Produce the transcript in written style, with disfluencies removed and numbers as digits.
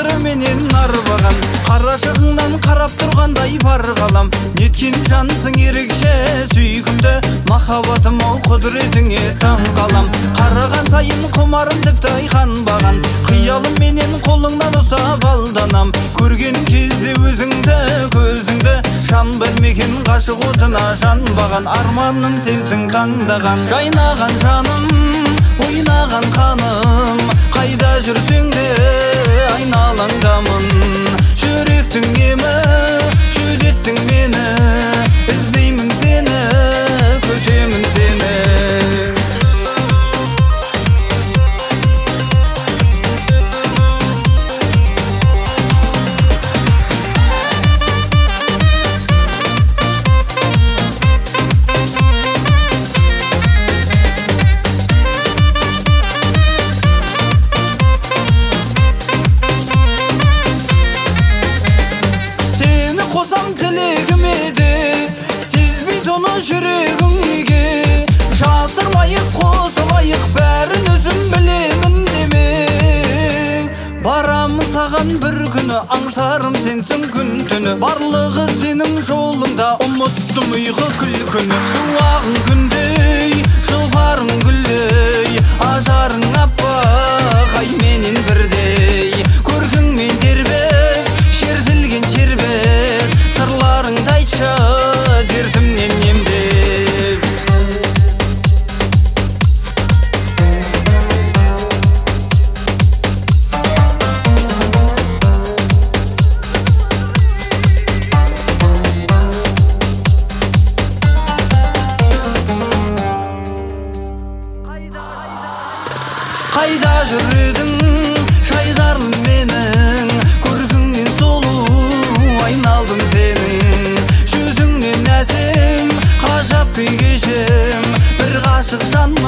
тағдыры менен арбаған, қарашығыңнан қарап тұрғандай бар қалам. Неткен жансың ерекше сүйкімді, махаббатым ау құдіретіңе таң қалам. Қараған сайын құмарым тіпті қанбаған, қиялым менен қолыңнан ұстап алданам. Көрген кезде өзіңді көзіңді, жан білмеген ғашық отына жанбаған. Арманым сенсің таңдаған, жайнаған жаным, ойнаған қаным. Қайда жүрсең де айналаңдамын, жүректің емі жүдеттің мені. Іздеймін сені, күтемін сені. Тілегіме де сезбейді оны жүрегіңге, жасырмайық қосылайық бәрін өзім білемін деме. Барамын саған бір күні, аңсарым сенсің күн түні. Барлығы сенің жолыңда, ұмыттым ұйқы күлкіні. Шуағың күндей, жұпарың гүлдей, ажарың аппақ ай менен бірдей. Көркіңмен тербеп, шертілген шербет, сырларыңды айтшы дертімнен емдеп. Қайда жүр едің, жайдарлым менің, көркіңнен сұлу айналдым сенің. Жүзіңнен әсем, ғажап күй кешем, бір ғашық жан